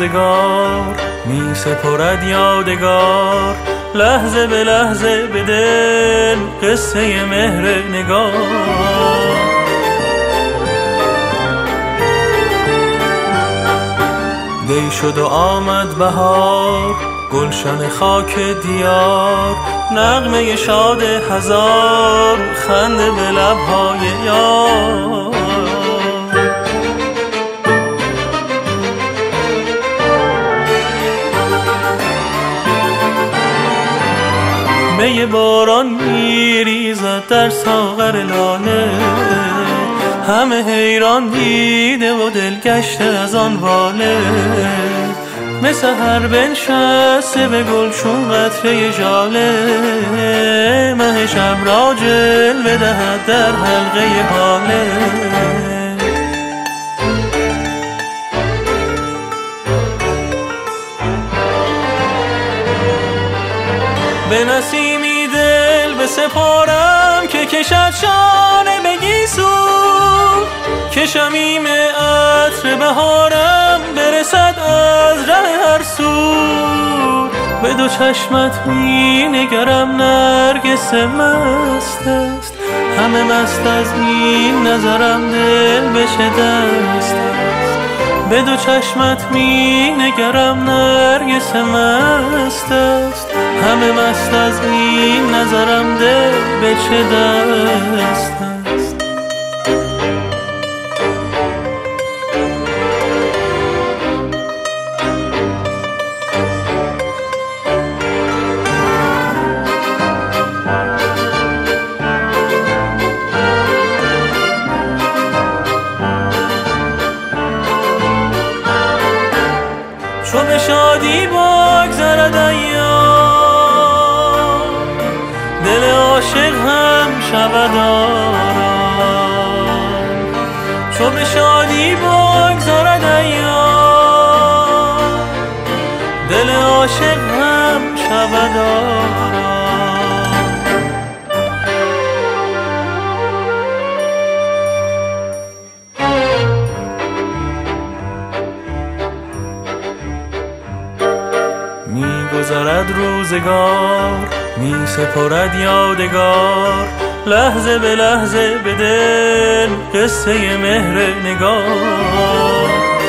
روزگار می سپرد یادگار، لحظه به لحظه به دل قصه مهر نگار. دی شد و آمد بهار، گلشن خاک دیار، نغمه شاد هزار، خنده به لبهای یار. می باران میریزد در ساغر لاله، همه حیران دیده و دل گشته از آن واله. مثل هر بنشسته به گل چون قطره ژاله، مه شب را جلوه دهد در حلقه هاله. به نسیمی دل بسپارم که کشد شانه به گیسو، که شمیم عطر بهارم برسد از ره هر سو. به دو چشمت می نگرم نرگس مست است، همه مست از این نظرم دل به چه دست است. به دو چشمت می نگرم نرگس مست است، همه مست از این نظرم دل به چه دست است. چو به شادی بگذرد ایام، دل عاشق هم شود آرام. چو به شادی بگذرد ایام، دل عاشق هم شود آرام. می گذرد روزگار، می سپرد یادگار، لحظه به لحظه به دل قصه مهر نگار.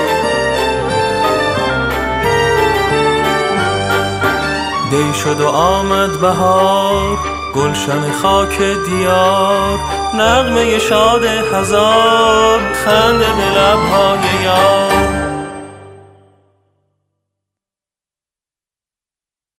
دی شد و آمد بهار، گلشن خاک دیار، نغمه شاد هزار، خنده به لبهای یار.